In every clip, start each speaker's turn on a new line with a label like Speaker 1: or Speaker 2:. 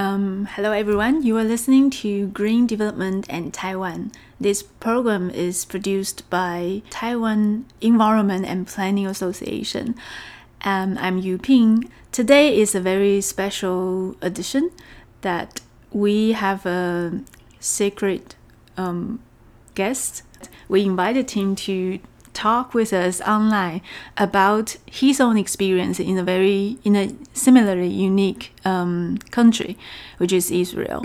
Speaker 1: Hello everyone, you are listening to Green Development and Taiwan. This program is produced by Taiwan Environment and Planning Association. I'm Yu Ping. Today is a very special edition that we have a secret guest. We invited him to talk with us online about his own experience in a similarly unique country, which is Israel.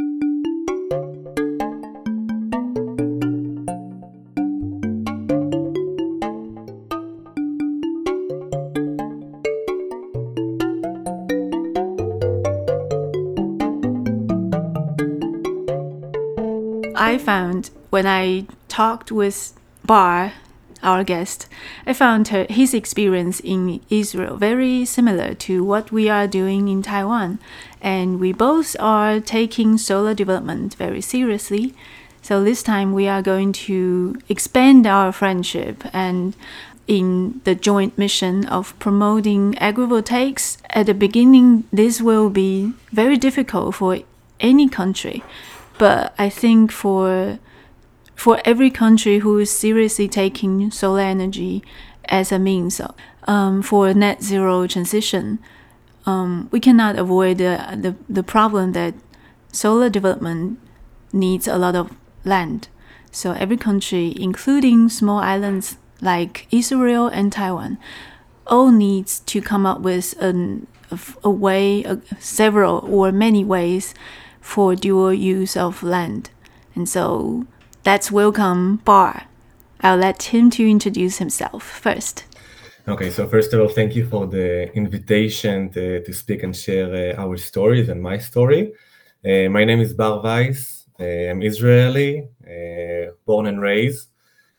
Speaker 1: I found when I talked with Bar, our guest, I found his experience in Israel very similar to what we are doing in Taiwan. And we both are taking solar development very seriously. So this time we are going to expand our friendship and in the joint mission of promoting agrivoltaics. At the beginning, this will be very difficult for any country. But I think for every country who is seriously taking solar energy as a means for net zero transition, we cannot avoid the problem that solar development needs a lot of land. So every country, including small islands like Israel and Taiwan, all needs to come up with several or many ways for dual use of land. And so let's welcome Bar. I'll let him to introduce himself first.
Speaker 2: Okay, so first of all, thank you for the invitation to speak and share our stories and my story. My name is Bar Weiss. I'm Israeli, born and raised.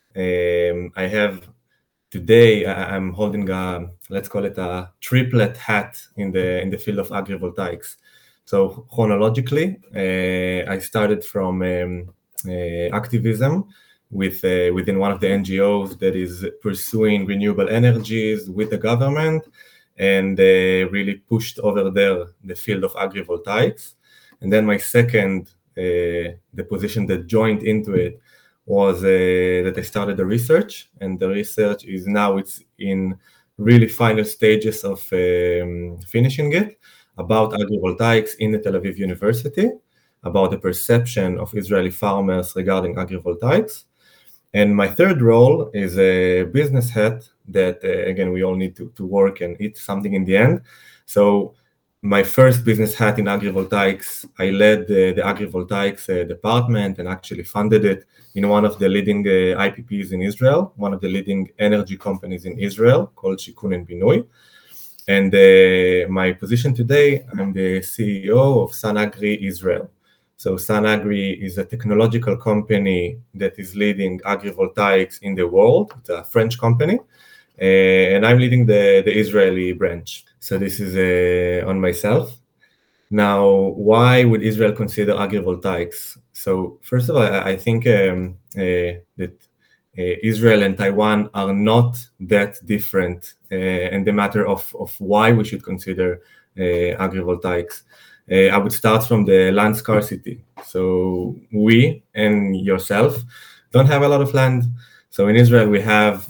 Speaker 2: I'm holding let's call it a triplet hat in the field of agrivoltaics. So chronologically, I started from activism within one of the NGOs that is pursuing renewable energies with the government, and really pushed over there the field of agrivoltaics. And then my second, the position that joined into it was that I started the research, and the research is now it's in really final stages of finishing it, about agrivoltaics in the Tel Aviv University, about the perception of Israeli farmers regarding agrivoltaics. And my third role is a business hat that, again, we all need to work and eat something in the end. So my first business hat in agrivoltaics, I led the agrivoltaics department and actually funded it in one of the leading IPPs in Israel, one of the leading energy companies in Israel called Shikun and Binui. And my position today, I'm the CEO of Sunagri Israel. So Sunagri is a technological company that is leading agrivoltaics in the world. It's a French company, and I'm leading the Israeli branch. So this is on myself. Now, why would Israel consider agrivoltaics? So first of all, I think that Israel and Taiwan are not that different in the matter of why we should consider agrivoltaics. I would start from the land scarcity. So we and yourself don't have a lot of land. So in Israel, we have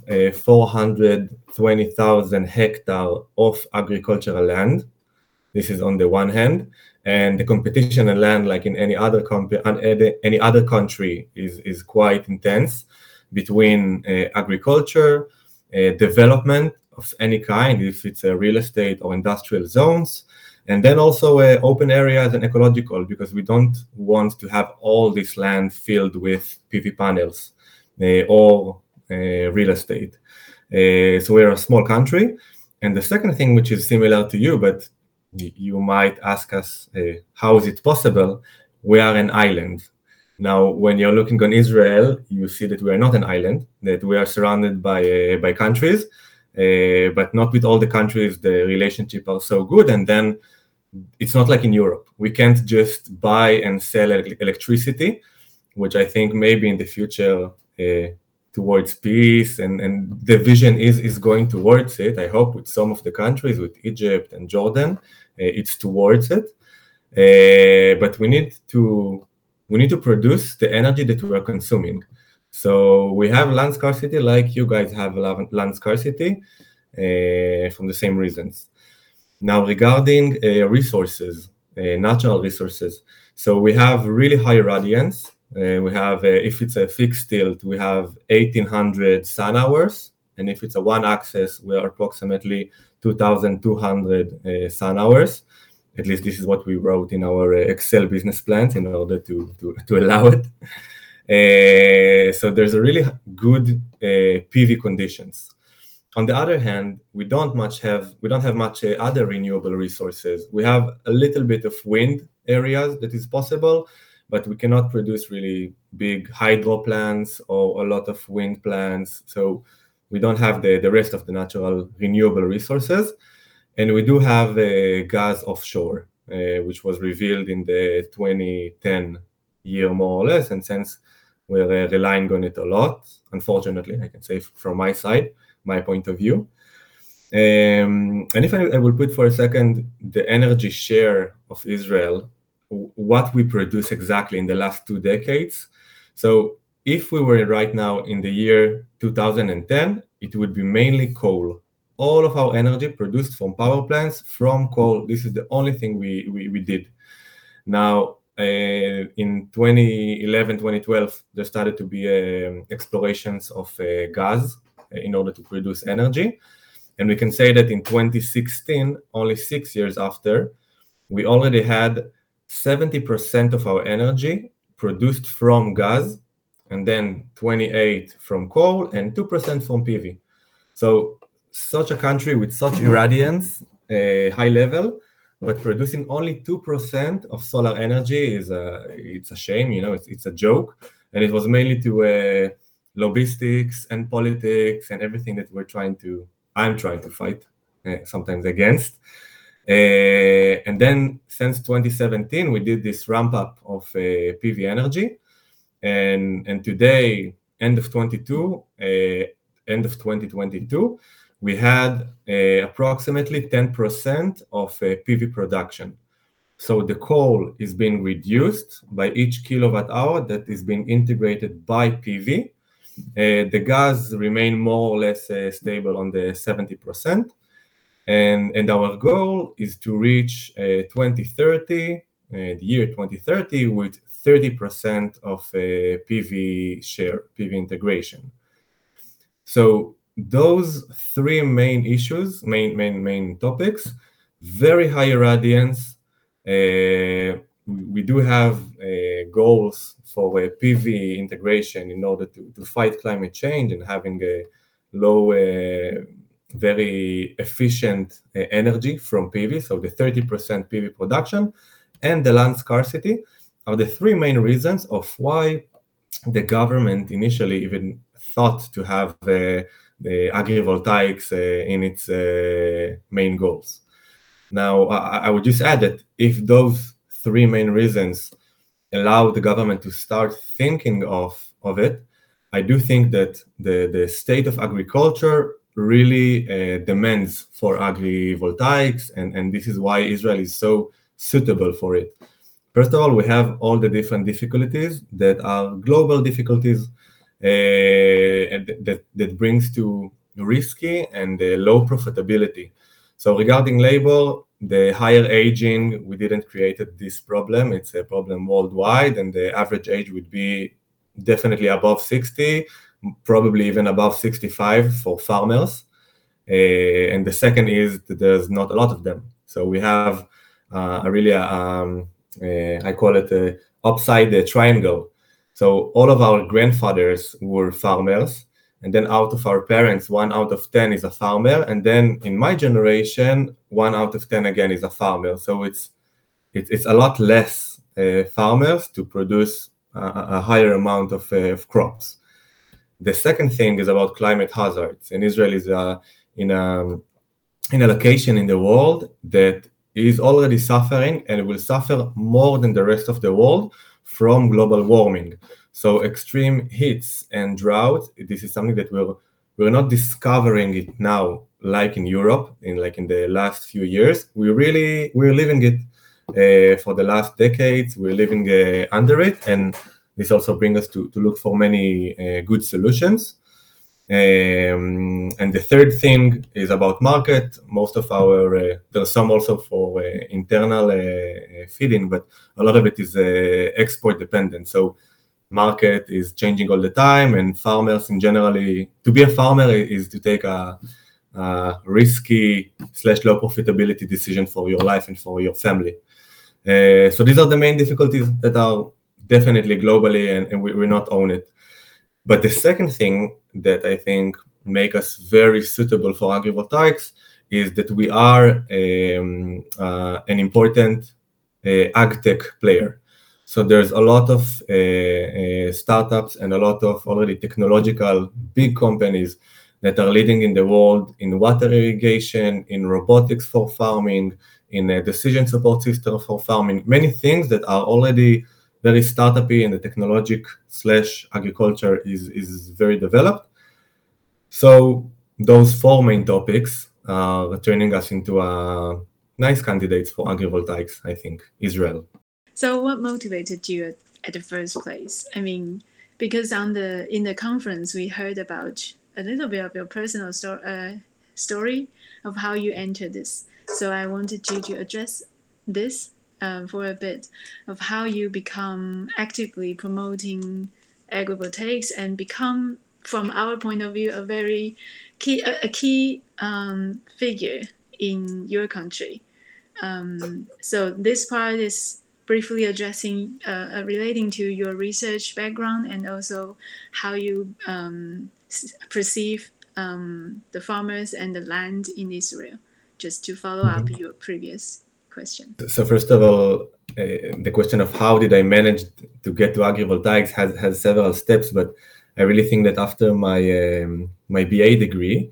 Speaker 2: 420,000 hectares of agricultural land. This is on the one hand. And the competition in land, like in any other country, is quite intense between agriculture, development of any kind, if it's a real estate or industrial zones, and then also open areas and ecological, because we don't want to have all this land filled with PV panels or real estate. So we're a small country. And the second thing, which is similar to you, but you might ask us, how is it possible? We are an island. Now, when you're looking on Israel, you see that we are not an island, that we are surrounded by countries, but not with all the countries the relationship are so good. And then it's not like in Europe. We can't just buy and sell electricity, which I think maybe in the future towards peace and the vision is going towards it. I hope with some of the countries, with Egypt and Jordan, it's towards it. but we need to produce the energy that we are consuming. So we have land scarcity, like you guys have land scarcity, from the same reasons. Now, regarding resources, natural resources, so we have really high radiance. We have, if it's a fixed tilt, we have 1800 sun hours, and if it's a one axis, we are approximately 2200 sun hours. At least this is what we wrote in our Excel business plans in order to allow it. So there's a really good PV conditions. On the other hand, we don't have much other renewable resources. We have a little bit of wind areas that is possible, but we cannot produce really big hydro plants or a lot of wind plants. So we don't have the rest of the natural renewable resources. And we do have gas offshore, which was revealed in the 2010 year, more or less. And since we're relying on it a lot, unfortunately, I can say from my side, my point of view. And if I will put for a second the energy share of Israel, what we produce exactly in the last 2 decades. So if we were right now in the year 2010, it would be mainly coal. All of our energy produced from power plants from coal. This is the only thing we did. Now, in 2011, 2012, there started to be explorations of gas in order to produce energy. And we can say that in 2016, only 6 years after, we already had 70% of our energy produced from gas, and then 28% from coal and 2% from PV. So such a country with such irradiance, high level, but producing only 2% of solar energy it's a shame, it's a joke. And it was mainly to logistics and politics and everything that I'm trying to fight sometimes against. And then since 2017, we did this ramp up of PV energy. And today, end of 2022, we had approximately 10% of PV production. So the coal is being reduced by each kilowatt hour that is being integrated by PV. The gas remain more or less stable on the 70%. And our goal is to reach 2030, the year 2030, with 30% of PV share, PV integration. So those three main issues, main topics, very high irradiance. We do have goals for PV integration in order to fight climate change and having a low, very efficient energy from PV. So the 30% PV production and the land scarcity are the three main reasons of why the government initially even thought to have the agrivoltaics in its main goals. Now, I would just add that if those three main reasons allow the government to start thinking of it, I do think that the state of agriculture really demands for agrivoltaics, and this is why Israel is so suitable for it. First of all, we have all the different difficulties that are global difficulties, and that brings to risky and low profitability. So regarding labor, the higher aging, we didn't create this problem. It's a problem worldwide, and the average age would be definitely above 60, probably even above 65 for farmers. And the second is that there's not a lot of them. So we have I call it a upside triangle. So all of our grandfathers were farmers, and then out of our parents, 1 out of 10 is a farmer, and then in my generation, 1 out of 10 again is a farmer. So it's a lot less farmers to produce a higher amount of crops. The second thing is about climate hazards, and Israel is in a location in the world that is already suffering and will suffer more than the rest of the world from global warming. So extreme heats and drought, this is something that we're not discovering it now, like in Europe, in the last few years. We're living it. for the last decades. We're living under it, and this also brings us to look for many good solutions. And the third thing is about market. Most of our, there's some also for internal feeding, but a lot of it is export dependent. So market is changing all the time, and farmers in generally, to be a farmer is to take a risky / low profitability decision for your life and for your family. So these are the main difficulties that are definitely globally, and we not own it. But the second thing that I think make us very suitable for agrivoltaics is that we are an important ag tech player. So there's a lot of startups and a lot of already technological big companies that are leading in the world in water irrigation, in robotics for farming, in a decision support system for farming, many things that are already very startup-y, and the technologic / agriculture is very developed. So those four main topics are turning us into nice candidates for agrivoltaics, I think. Israel.
Speaker 1: So what motivated you at the first place? I mean, because in the conference we heard about a little bit of your personal story of how you entered this. So I wanted you to address this for a bit, of how you become actively promoting agrivoltaics and become, from our point of view, a key figure in your country. So this part is briefly addressing, relating to your research background, and also how you perceive the farmers and the land in Israel, just to follow up your previous question.
Speaker 2: So first of all, the question of how did I manage to get to agrivoltaics has several steps, but I really think that after my BA degree,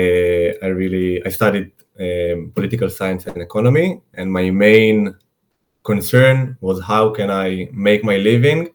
Speaker 2: I studied political science and economy, and my main concern was how can I make my living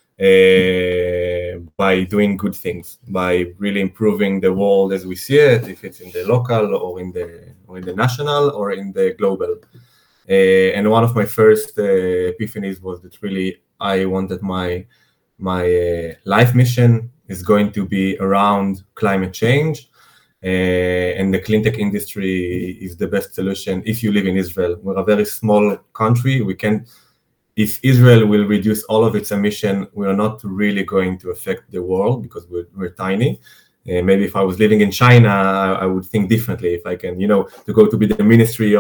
Speaker 2: by doing good things, by really improving the world as we see it, if it's in the local or in the national or in the global. And one of my first epiphanies was that really I wanted my life mission is going to be around climate change, and the clean tech industry is the best solution if you live in Israel. We're a very small country. If Israel will reduce all of its emission, we are not really going to affect the world because we're tiny. Maybe if I was living in China, I would think differently. If I can, to go to be the minister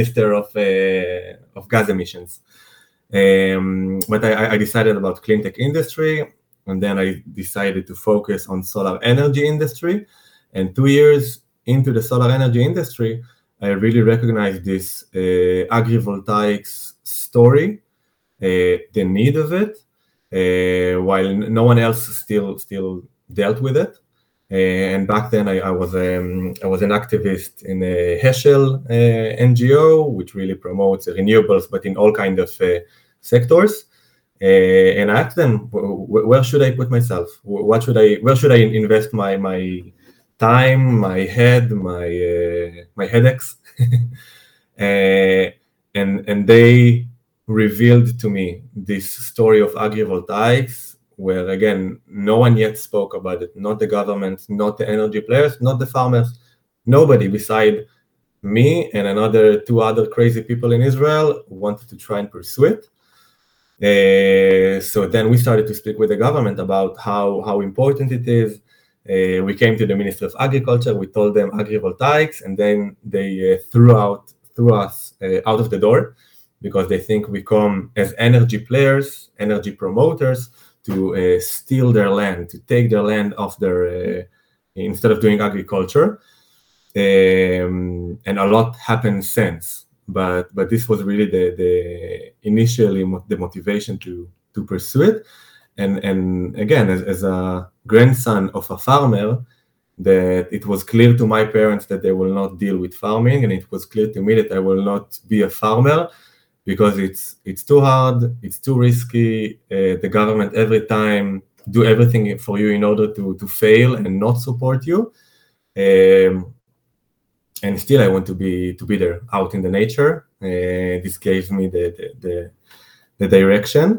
Speaker 2: of gas emissions. But I decided about clean tech industry, and then I decided to focus on solar energy industry. And 2 years into the solar energy industry, I really recognized this agrivoltaics story, the need of it, while no one else still dealt with it. And back then I was an activist in a Heschel NGO, which really promotes renewables, but in all kind of sectors. And I asked them, where should I put myself? Where should I invest my time, my head, my headaches? And they revealed to me this story of agrivoltaics, where again, no one yet spoke about it, not the government, not the energy players, not the farmers, nobody beside me and another 2 other crazy people in Israel wanted to try and pursue it. So then we started to speak with the government about how important it is. We came to the Ministry of Agriculture, we told them agrivoltaics, and then they threw us out of the door because they think we come as energy players, energy promoters, to steal their land, to take their land off their, instead of doing agriculture. And a lot happened since, but this was really the initially the motivation to pursue it. And again, as a grandson of a farmer, that it was clear to my parents that they will not deal with farming, and it was clear to me that I will not be a farmer because it's too hard, it's too risky. The government every time do everything for you in order to fail and not support you. and still I want to be there out in the nature. This gave me the direction.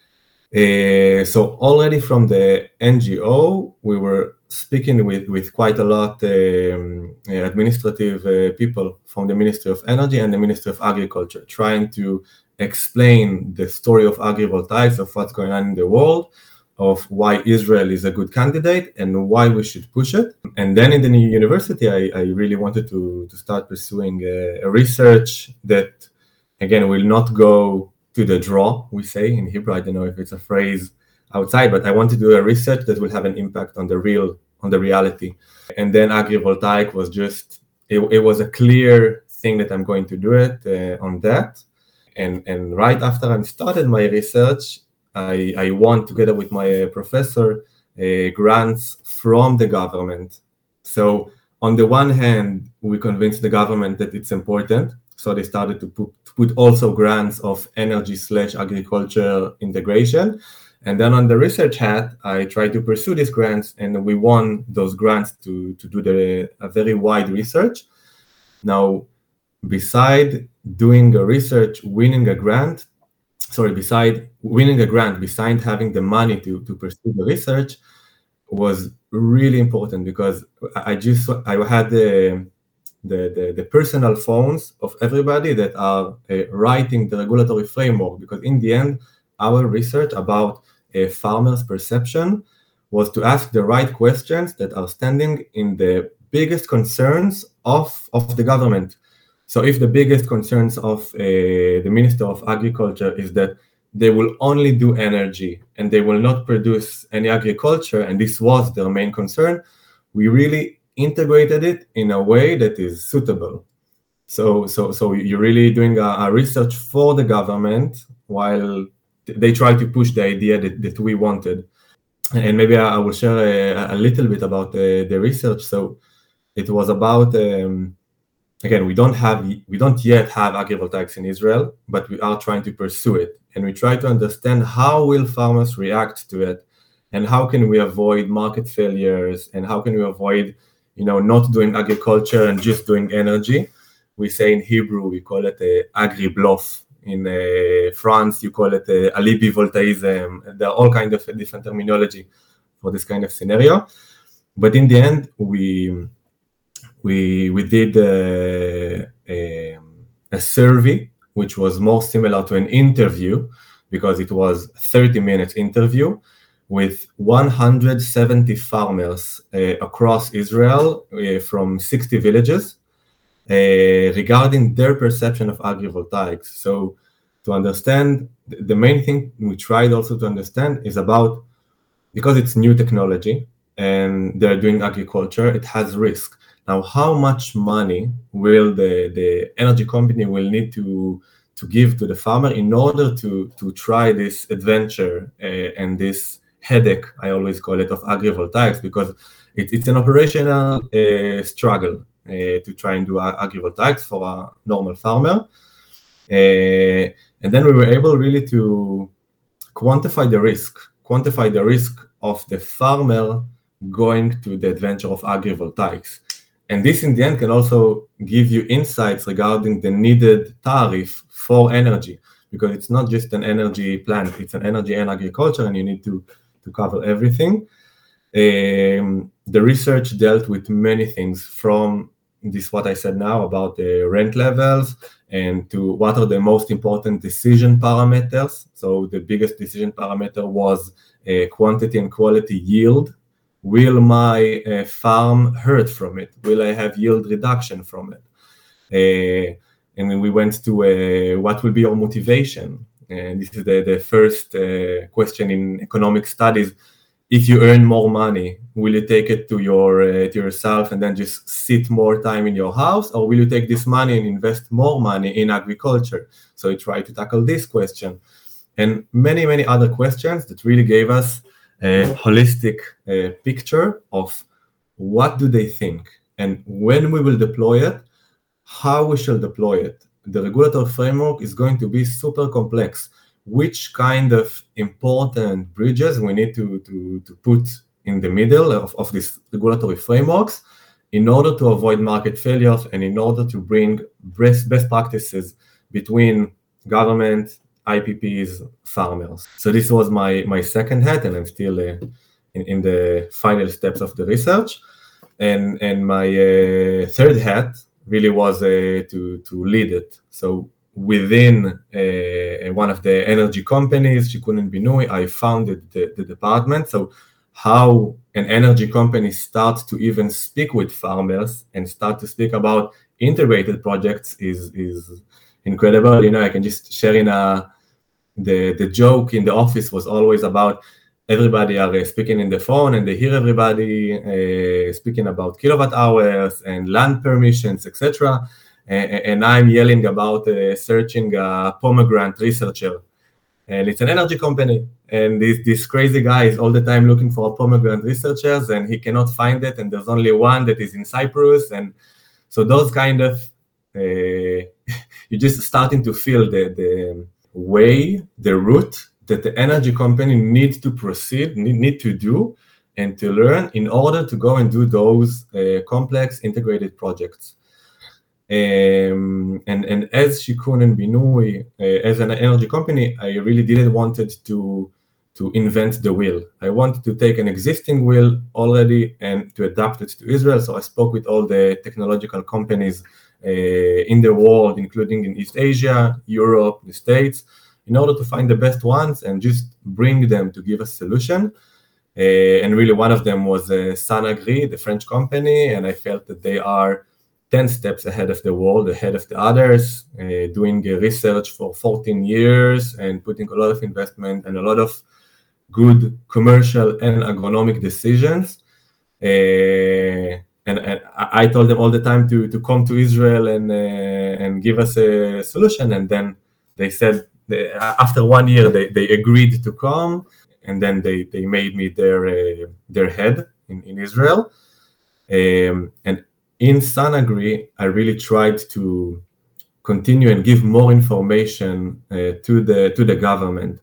Speaker 2: So already from the NGO, we were speaking with quite a lot administrative people from the Ministry of Energy and the Ministry of Agriculture, trying to explain the story of agrivoltaics, of what's going on in the world, of why Israel is a good candidate and why we should push it. And then in the new university, I really wanted to start pursuing a research that, again, will not go to the draw, we say in Hebrew. I don't know if it's a phrase outside, but I want to do a research that will have an impact on the reality. And then agrivoltaic was just, it was a clear thing that I'm going to do it on that. And right after I started my research, I won, together with my professor, grants from the government. So on the one hand, we convinced the government that it's important. So they started to put also grants of energy/agriculture integration. And then on the research hat, I tried to pursue these grants, and we won those grants to do a very wide research. Now, beside doing a research, beside having the money to pursue the research, was really important, because I had the personal phones of everybody that are writing the regulatory framework, because in the end, our research about farmers' perception was to ask the right questions that are standing in the biggest concerns of the government. So if the biggest concerns of the Minister of Agriculture is that they will only do energy and they will not produce any agriculture, and this was their main concern, we really integrated it in a way that is suitable. So you're really doing a research for the government while they try to push the idea that we wanted. And maybe I will share a little bit about the research. So it was about, again, we don't yet have agrivoltaics in Israel, but we are trying to pursue it. And we try to understand how will farmers react to it, and how can we avoid market failures, and how can we avoid not doing agriculture and just doing energy. We say in Hebrew, we call it agri-bluff. In France, you call it alibi voltaism. There are all kinds of different terminology for this kind of scenario. But in the end, we did a survey, which was more similar to an interview, because it was 30-minute interview with 170 farmers across Israel from 60 villages regarding their perception of agrivoltaics. So to understand, the main thing we tried also to understand is about, because it's new technology and they're doing agriculture, it has risk. Now, how much money will the energy company will need to give to the farmer in order to try this adventure and this headache, I always call it, of agrivoltaics, because it's an operational struggle to try and do agrivoltaics for a normal farmer. And then we were able really to quantify the risk of the farmer going to the adventure of agrivoltaics. And this in the end can also give you insights regarding the needed tariff for energy, because it's not just an energy plant, it's an energy and agriculture, and you need to cover everything. The research dealt with many things, from this, what I said now about the rent levels, and to what are the most important decision parameters. So the biggest decision parameter was quantity and quality yield. Will my farm hurt from it? Will I have yield reduction from it? And then we went to what will be your motivation? And this is the first question in economic studies. If you earn more money, will you take it to yourself and then just sit more time in your house, or will you take this money and invest more money in agriculture? So we try to tackle this question, and many, many other questions that really gave us a holistic picture of what do they think, and when we will deploy it, how we shall deploy it. The regulatory framework is going to be super complex. Which kind of important bridges we need to put in the middle of these regulatory frameworks in order to avoid market failures and in order to bring best practices between government, IPPs, farmers. So this was my second hat, and I'm still in the final steps of the research. And my third hat really was to lead it. So within one of the energy companies, Shikun Binui, I founded the department. So how an energy company starts to even speak with farmers and start to speak about integrated projects is incredible. You know, I can just share the joke in the office was always about everybody are speaking in the phone and they hear everybody speaking about kilowatt hours and land permissions, etc. And I'm yelling about searching a pomegranate researcher. And it's an energy company. And this crazy guy is all the time looking for pomegranate researchers and he cannot find it. And there's only one that is in Cyprus. And so those kind of, you're just starting to feel the way, the route that the energy company needs to proceed, need to do, and to learn in order to go and do those complex integrated projects. And as Shikun and Binui, as an energy company, I really didn't want to invent the wheel. I wanted to take an existing wheel already and to adapt it to Israel. So I spoke with all the technological companies in the world, including in East Asia, Europe, the States, in order to find the best ones and just bring them to give a solution. And really one of them was Sanagri, the French company, and I felt that they are 10 steps ahead of the world, ahead of the others, doing research for 14 years and putting a lot of investment and a lot of good commercial and agronomic decisions. And I told them all the time to come to Israel and give us a solution. And then they said, after 1 year, they agreed to come. And then they made me their head in Israel. And in Sanagri, I really tried to continue and give more information to the government.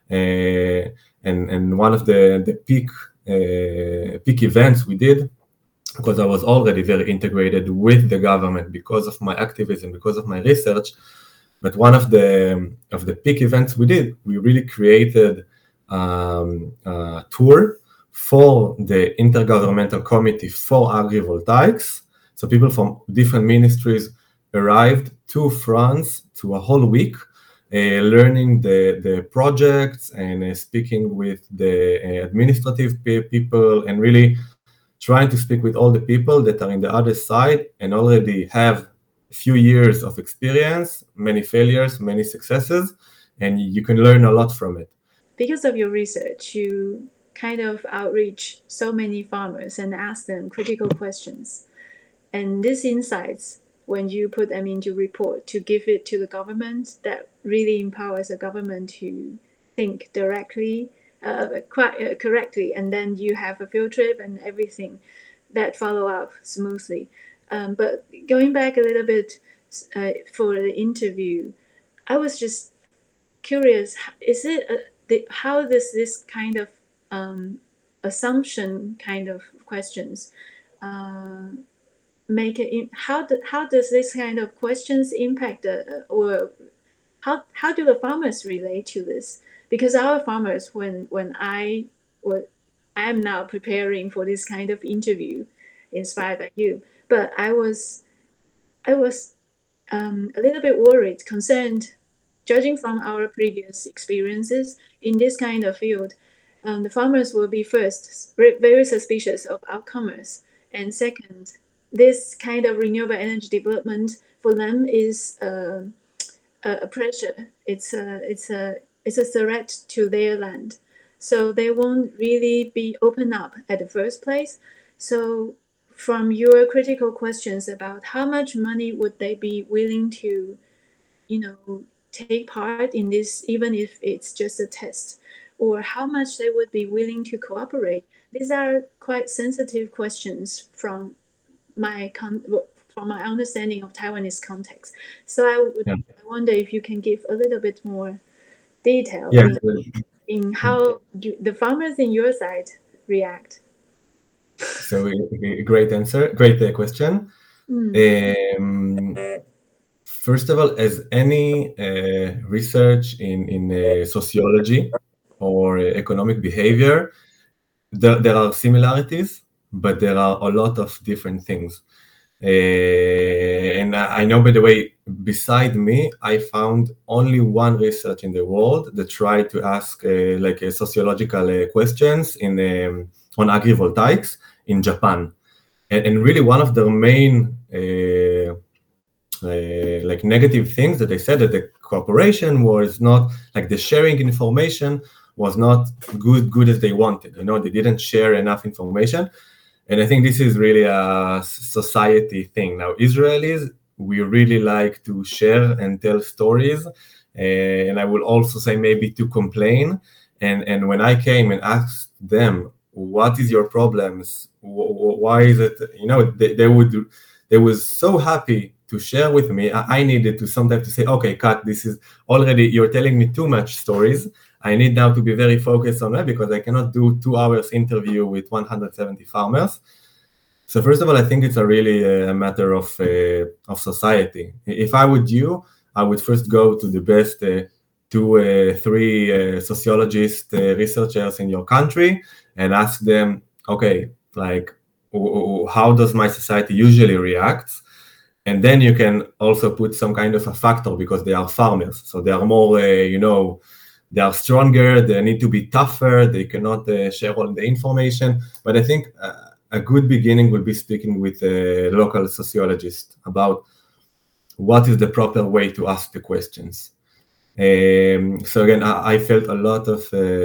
Speaker 2: And one of the peak events we did, because I was already very integrated with the government because of my activism, because of my research. But one of the peak events we did, we really created a tour for the Intergovernmental Committee for Agrivoltaics. So people from different ministries arrived to France to a whole week, learning the projects and speaking with the administrative people and really trying to speak with all the people that are in the other side and already have a few years of experience, many failures, many successes, and you can learn a lot from it.
Speaker 1: Because of your research, you kind of outreach so many farmers and ask them critical questions. And these insights, when you put them into report to give it to the government, that really empowers the government to think directly, correctly, and then you have a field trip and everything that follow up smoothly. But going back a little bit for the interview, I was just curious, is it how does this kind of assumption kind of questions make it how does this kind of questions impact or how do the farmers relate to this? Because our farmers, when I am now preparing for this kind of interview inspired by you, but I was a little bit worried, concerned, judging from our previous experiences in this kind of field. The farmers will be first very suspicious of outcomers, and second, this kind of renewable energy development for them is a pressure. It's a threat to their land, so they won't really be open up at the first place. So from your critical questions about how much money would they be willing to, take part in this, even if it's just a test, or how much they would be willing to cooperate, these are quite sensitive questions from my understanding of Taiwanese context. So I wonder if you can give a little bit more detail in how the farmers in your side react.
Speaker 2: So great answer, great question. First of all, as any research in sociology or economic behavior, there are similarities, but there are a lot of different things. And I know, by the way, beside me, I found only one research in the world that tried to ask like sociological questions on agrivoltaics in Japan. And really one of their main like negative things that they said that the cooperation was not, like the sharing information was not good as they wanted. They didn't share enough information. And I think this is really a society thing. Now, Israelis, we really like to share and tell stories. And I will also say maybe to complain. And when I came and asked them, what is your problems? Why is it, they was so happy to share with me. I needed to sometimes to say, okay, Kat, this is already, you're telling me too much stories. I need now to be very focused on that because I cannot do 2 hours interview with 170 farmers. So first of all, I think it's a really a matter of society. If I would I would first go to the best 2, 3 sociologists, researchers in your country and ask them, okay, like, how does my society usually react? And then you can also put some kind of a factor because they are farmers. So they are more, they are stronger, they need to be tougher, they cannot share all the information. But I think a good beginning will be speaking with a local sociologist about what is the proper way to ask the questions. So again, I felt a lot of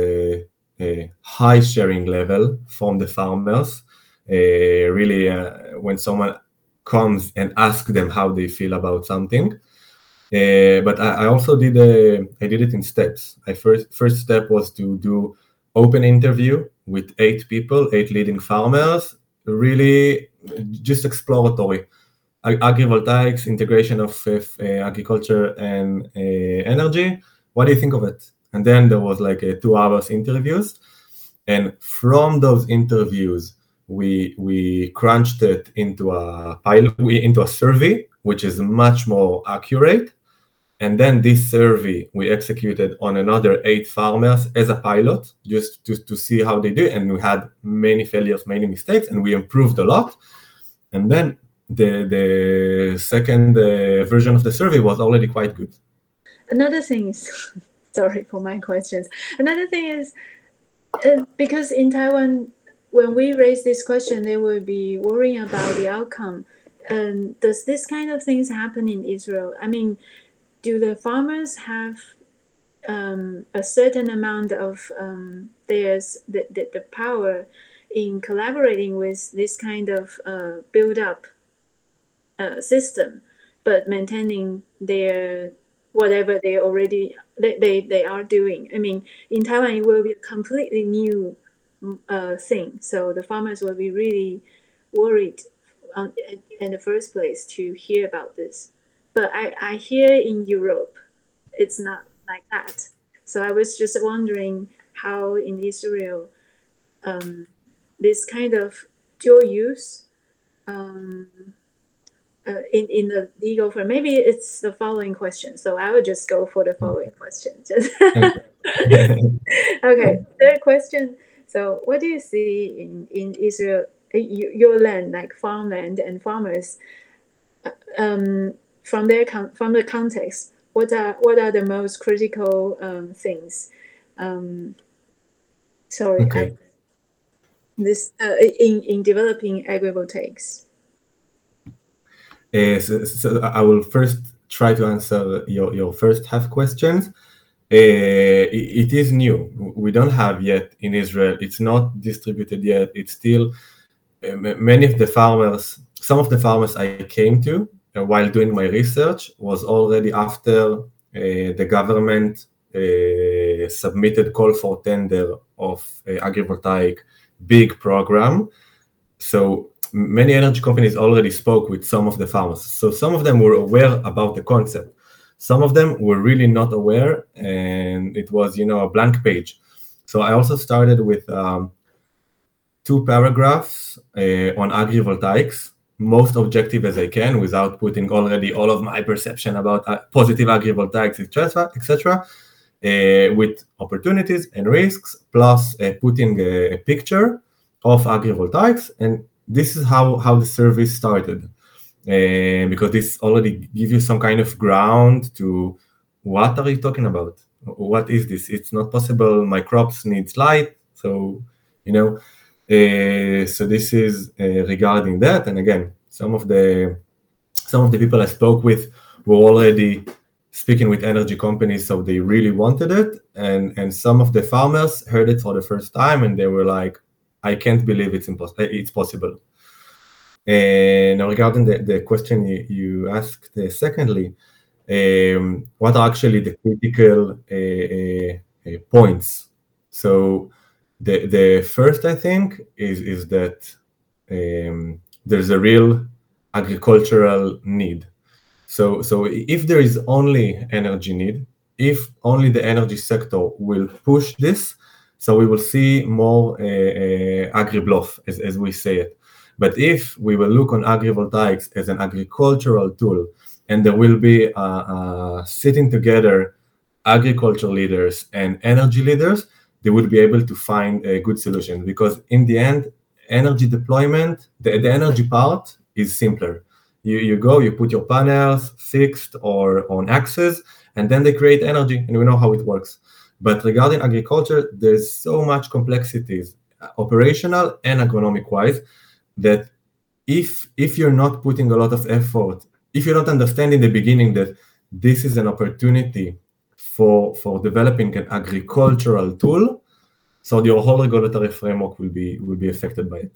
Speaker 2: high sharing level from the farmers. Really, when someone comes and asks them how they feel about something. But I also did it in steps. First step was to do open interview with 8 people, 8 leading farmers, really just exploratory. Agrivoltaics, integration of agriculture and energy. What do you think of it? And then there was like 2 hours interviews. And from those interviews, we crunched it into a survey, which is much more accurate. And then this survey we executed on another 8 farmers as a pilot, just to see how they do. And we had many failures, many mistakes, and we improved a lot. And then the second version of the survey was already quite good.
Speaker 1: Another thing is, sorry for my questions. Another thing is, because in Taiwan, when we raise this question, they will be worrying about the outcome. Does this kind of things happen in Israel? I mean, do the farmers have a certain amount of the power in collaborating with this kind of build-up system, but maintaining their whatever they are doing? I mean, in Taiwan, it will be a completely new thing. So the farmers will be really worried in the first place to hear about this. But I hear in Europe, it's not like that. So I was just wondering how in Israel, this kind of dual use in the legal form. Maybe it's the following question. So I would just go for the following question. Okay, third question. So what do you see in Israel, your land, like farmland and farmers, from the context? What are the most critical things?
Speaker 2: Okay.
Speaker 1: In developing agrivoltaics.
Speaker 2: So I will first try to answer your first half questions. It is new. We don't have yet in Israel. It's not distributed yet. It's still many of the farmers. Some of the farmers I came to while doing my research was already after the government submitted call for tender of agrivoltaic big program. So many energy companies already spoke with some of the farmers. So some of them were aware about the concept. Some of them were really not aware, and it was, a blank page. So I also started with 2 paragraphs on agrivoltaics, most objective as I can, without putting already all of my perception about positive agrivoltaics, etc., with opportunities and risks, plus putting a picture of agrivoltaics. And this is how the service started, because this already gives you some kind of ground to what are you talking about? What is this? It's not possible. My crops needs light, so so this is regarding that. And again, some of the people I spoke with were already speaking with energy companies, so they really wanted it. And some of the farmers heard it for the first time, and they were like, "I can't believe it's possible." Now, regarding the question you asked, secondly, what are actually the critical points? So the first, I think, is that there's a real agricultural need. So if there is only energy need, if only the energy sector will push this, so we will see more agri-bluff, as we say it. But if we will look on agrivoltaics as an agricultural tool, and there will be sitting together agriculture leaders and energy leaders, they would be able to find a good solution. Because in the end, energy deployment, the energy part is simpler. You go, you put your panels fixed or on axes, and then they create energy, and we know how it works. But regarding agriculture, there's so much complexities, operational and agronomic-wise, that if you're not putting a lot of effort, if you don't understand in the beginning that this is an opportunity for developing an agricultural tool, so your whole regulatory framework will be affected by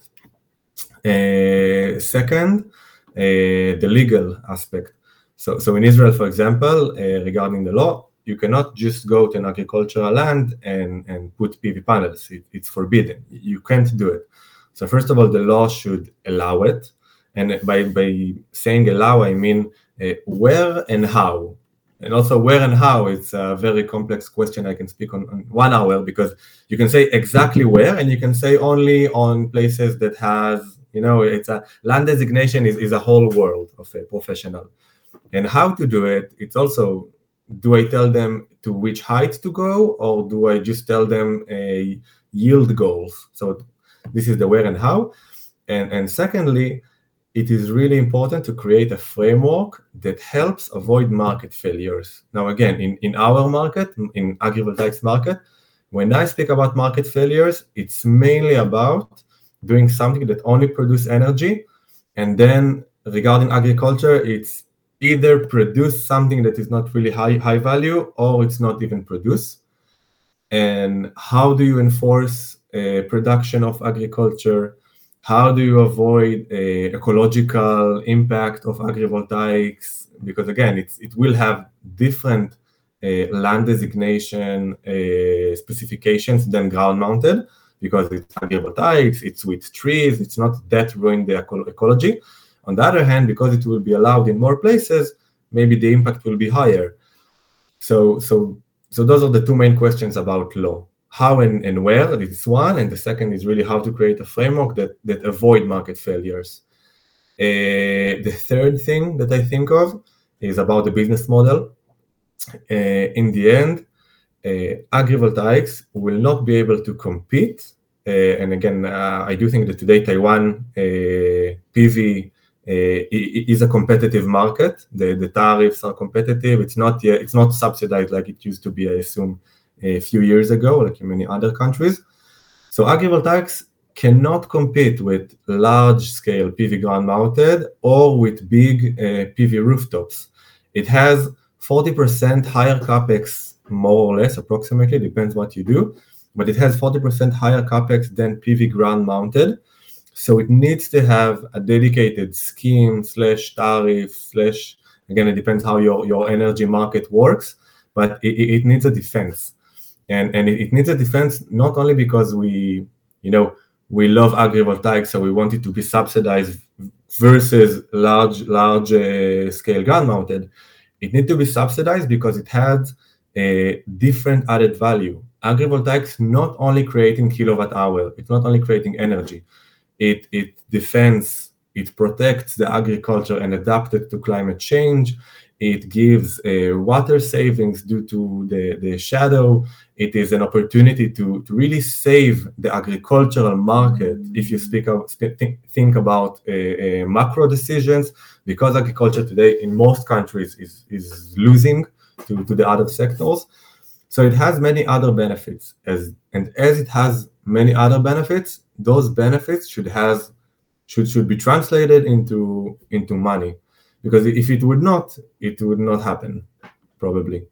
Speaker 2: it. Second, the legal aspect. So in Israel, for example, regarding the law, you cannot just go to an agricultural land and put PV panels. It's forbidden. You can't do it. So first of all, the law should allow it. And by saying allow, I mean where and how. And also where and how, it's a very complex question. I can speak on 1 hour, because you can say exactly where, and you can say only on places that has, it's a land designation is a whole world of a professional. And how to do it, it's also, do I tell them to which height to go, or do I just tell them yield goals? So this is the where and how. And secondly, it is really important to create a framework that helps avoid market failures. Now, again, in our market, in agrivoltaics market, when I speak about market failures, it's mainly about doing something that only produces energy. And then regarding agriculture, it's either produce something that is not really high value, or it's not even produced. And how do you enforce production of agriculture? How do you avoid ecological impact of agrivoltaics? Because again, it will have different land designation specifications than ground mounted, because it's agrivoltaics, it's with trees, it's not that ruining the ecology. On the other hand, because it will be allowed in more places, maybe the impact will be higher. So those are the two main questions about law. How and where, this is one, and the second is really how to create a framework that avoid market failures. The third thing that I think of is about the business model. In the end, agrivoltaics will not be able to compete. And again, I do think that today Taiwan PV is a competitive market. The tariffs are competitive. It's not subsidized like it used to be, I assume, a few years ago, like in many other countries. So agrivoltaics cannot compete with large-scale PV ground-mounted or with big PV rooftops. It has 40% higher capex, more or less, approximately, depends what you do, but it has 40% higher capex than PV ground-mounted. So it needs to have a dedicated scheme / tariff / again, it depends how your energy market works, but it needs a defense. And it needs a defense not only because we love agrivoltaics, so we want it to be subsidized versus large scale ground mounted. It needs to be subsidized because it has a different added value. agrivoltaics not only creating kilowatt hour, it's not only creating energy, it defends, it protects the agriculture and adapted to climate change. It gives water savings due to the shadow. It is an opportunity to really save the agricultural market if you think about macro decisions, because agriculture today in most countries is losing to the other sectors. So it has many other benefits, as it has many other benefits, those benefits should be translated into money, because if it would not happen, probably.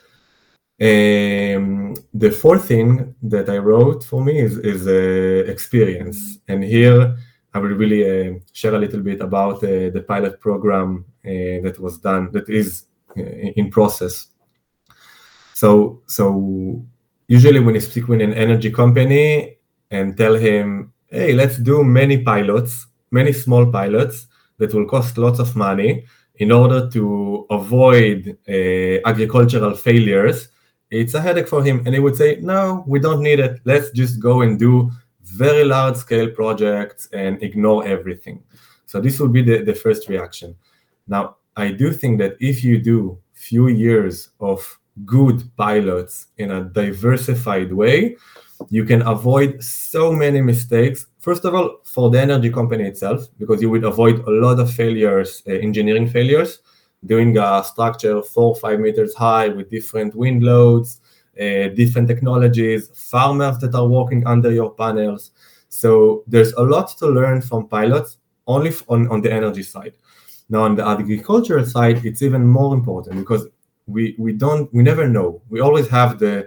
Speaker 2: The fourth thing that I wrote for me is experience, and here I will really share a little bit about the pilot program that was done, that is in process. So usually when you speak with an energy company and tell him, hey, let's do many small pilots that will cost lots of money in order to avoid agricultural failures, it's a headache for him. And he would say, no, we don't need it. Let's just go and do very large scale projects and ignore everything. So this would be the first reaction. Now, I do think that if you do few years of good pilots in a diversified way, you can avoid so many mistakes. First of all, for the energy company itself, because you would avoid a lot of failures, engineering failures, doing a structure 4 or 5 meters high with different wind loads, different technologies, farmers that are working under your panels. So there's a lot to learn from pilots only on the energy side. Now on the agricultural side, it's even more important, because we never know. We always have the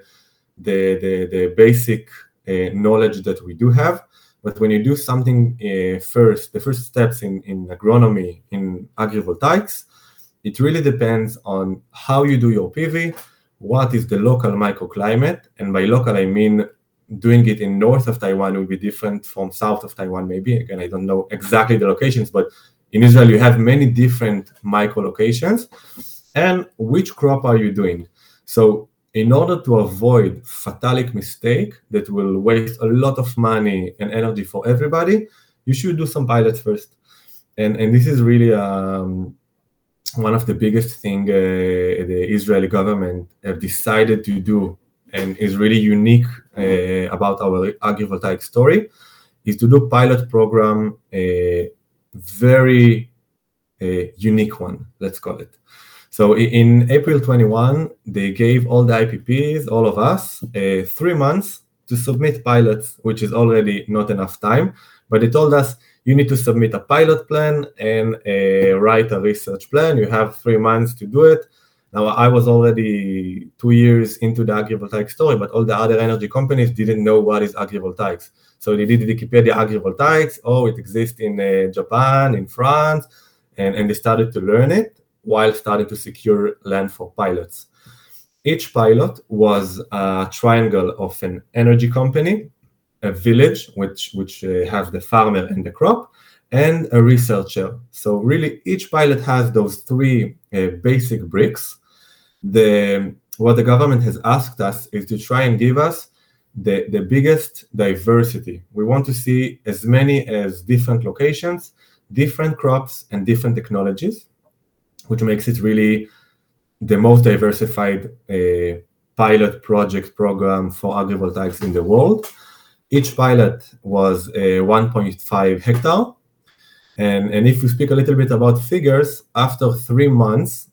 Speaker 2: basic knowledge that we do have, but when you do something the first steps in agronomy, in agrivoltaics, it really depends on how you do your PV, what is the local microclimate, and by local I mean doing it in north of Taiwan will be different from south of Taiwan maybe. Again, I don't know exactly the locations, but in Israel you have many different micro locations. And which crop are you doing? So in order to avoid fatalic mistake that will waste a lot of money and energy for everybody, you should do some pilots first. And this is really one of the biggest thing the Israeli government have decided to do, and is really unique about our agrivoltaic story, is to do pilot program, a very unique one, let's call it. So in April 21, they gave all the IPPs, all of us, 3 months to submit pilots, which is already not enough time. But they told us, you need to submit a pilot plan and write a research plan. You have 3 months to do it. Now, I was already 2 years into the agrivoltaic story, but all the other energy companies didn't know what is agrivoltaics. So they did Wikipedia agrivoltaics. Oh, it exists in Japan, in France, and they started to learn it while starting to secure land for pilots. Each pilot was a triangle of an energy company, a village, which has the farmer and the crop, and a researcher. So really, each pilot has those 3 basic bricks. What the government has asked us is to try and give us the biggest diversity. We want to see as many as different locations, different crops, and different technologies, which makes it really the most diversified pilot project program for agrivoltaics in the world. Each pilot was 1.5 hectare. And if we speak a little bit about figures, after 3 months,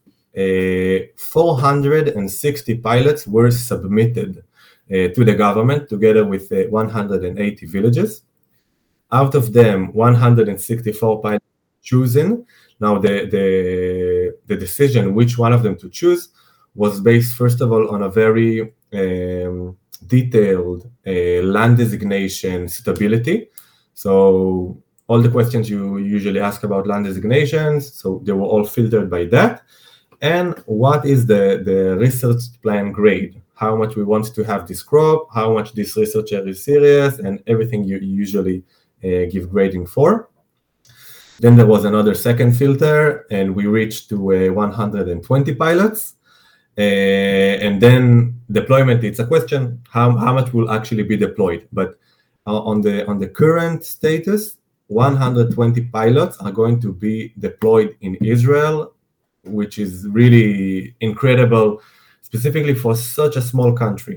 Speaker 2: 460 pilots were submitted to the government together with 180 villages. Out of them, 164 pilots chosen. Now, the decision which one of them to choose was based, first of all, on a very detailed land designation stability. So all the questions you usually ask about land designations, so they were all filtered by that. And what is the research plan grade? How much we want to have this crop, how much this researcher is serious, and everything you usually give grading for. Then there was another second filter, and we reached to 120 pilots. And then deployment, it's a question, how much will actually be deployed. But on the current status, 120 pilots are going to be deployed in Israel, which is really incredible, specifically for such a small country.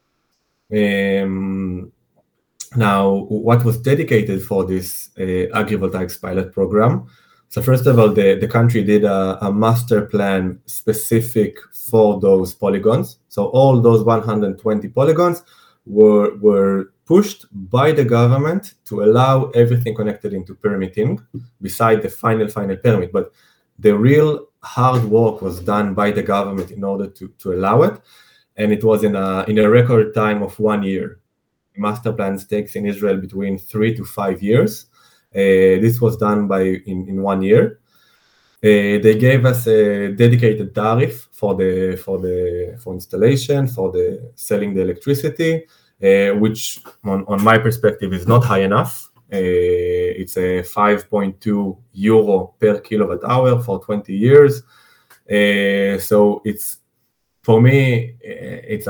Speaker 2: Now, what was dedicated for this agrivoltaics pilot program? So first of all, the country did a master plan specific for those polygons. So all those 120 polygons were pushed by the government to allow everything connected into permitting, beside the final permit. But the real hard work was done by the government in order to allow it, and it was in a record time of 1 year. Master plans takes in Israel between 3 to 5 years. This was done in 1 year. They gave us a dedicated tariff for installation, for the selling the electricity, which on my perspective is not high enough. It's a 5.2 euro per kilowatt hour for 20 years. So it's, for me, it's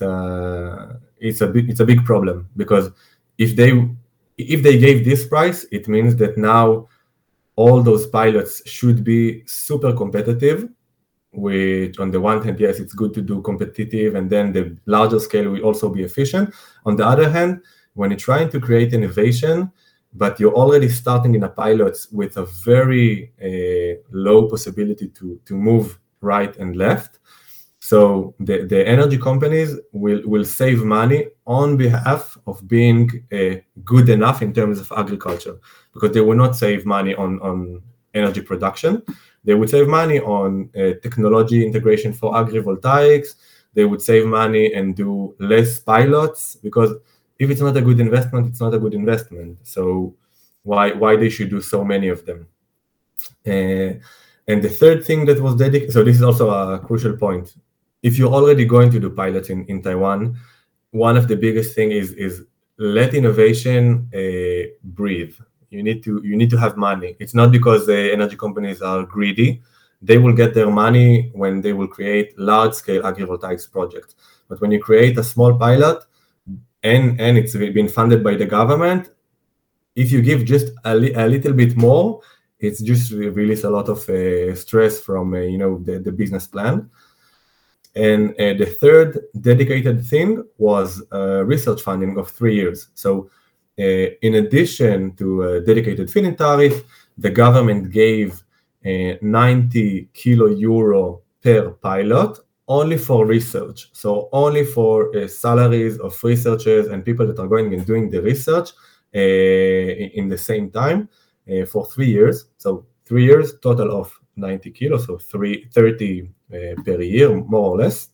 Speaker 2: a big problem, because if they gave this price, it means that now all those pilots should be super competitive, which on the one hand, yes, it's good to do competitive, and then the larger scale will also be efficient. On the other hand, when you're trying to create innovation, but you're already starting in a pilot with a very low possibility to move right and left, so the energy companies will save money on behalf of being good enough in terms of agriculture, because they will not save money on energy production. They would save money on technology integration for agrivoltaics. They would save money and do less pilots, because if it's not a good investment, it's not a good investment. So why they should do so many of them? And the third thing that was dedicated, so this is also a crucial point. If you're already going to do pilots in Taiwan, one of the biggest thing is let innovation breathe. You need to have money. It's not because the energy companies are greedy. They will get their money when they will create large-scale agrivoltaics projects. But when you create a small pilot, and it's been funded by the government, if you give just a little bit more, it's just release a lot of stress from the business plan. And the third dedicated thing was research funding of 3 years. So in addition to a dedicated feed-in tariff, the government gave 90 kilo euro per pilot only for research. So only for salaries of researchers and people that are going and doing the research in the same time for 3 years. So 3 years, total of 90 kilos, so 30 per year, more or less.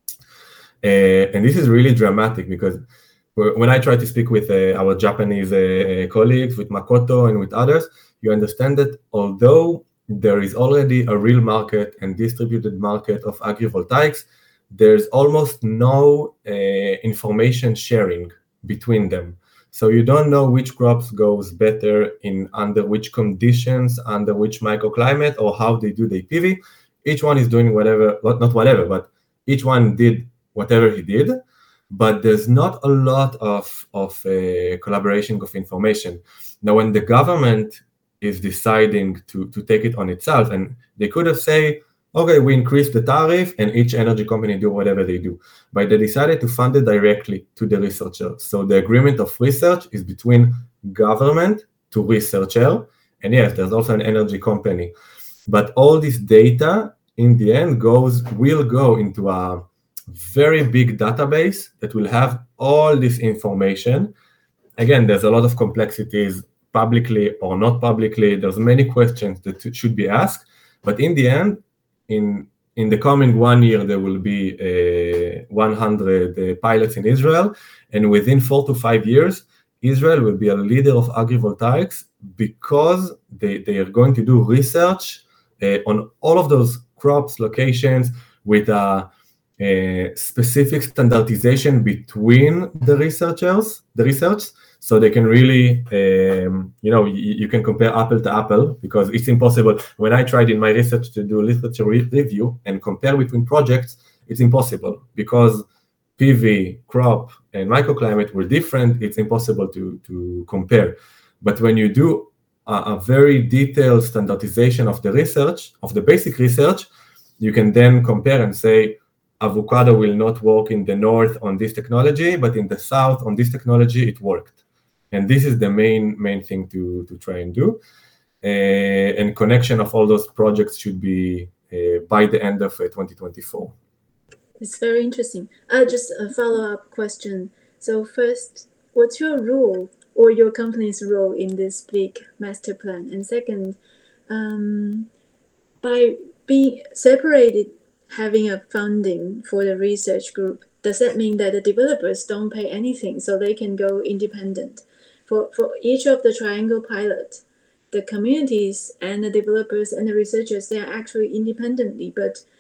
Speaker 2: And this is really dramatic, because when I try to speak with our Japanese colleagues, with Makoto and with others, you understand that although there is already a real market and distributed market of agrivoltaics, there's almost no information sharing between them. So you don't know which crops goes better under which conditions, under which microclimate, or how they do their PV. Each one is doing not whatever, but each one did whatever he did. But there's not a lot of collaboration of information. Now, when the government is deciding to take it on itself, and they could have said, okay, we increase the tariff and each energy company do whatever they do. But they decided to fund it directly to the researcher. So the agreement of research is between government to researcher. And yes, there's also an energy company. But all this data in the end will go into a very big database that will have all this information. Again, there's a lot of complexities, publicly or not publicly. There's many questions that should be asked. But in the end, in the coming 1 year, there will be 100 pilots in Israel. And within 4 to 5 years, Israel will be a leader of agrivoltaics, because they are going to do research on all of those crops, locations, with a specific standardization between the research, so they can really, you can compare apple to apple, because it's impossible. When I tried in my research to do literature review and compare between projects, it's impossible because PV, crop, and microclimate were different. It's impossible to compare. But when you do a very detailed standardization of the research, of the basic research, you can then compare and say, avocado will not work in the north on this technology, but in the south on this technology, it worked. And this is the main thing to try and do. And connection of all those projects should be by the end of 2024.
Speaker 1: It's very interesting. Just a follow-up question. So first, what's your role or your company's role in this big master plan? And second, by being separated, having a funding for the research group, does that mean that the developers don't pay anything so they can go independent? For each of the Triangle pilot, the communities and the developers and the researchers, they are actually independently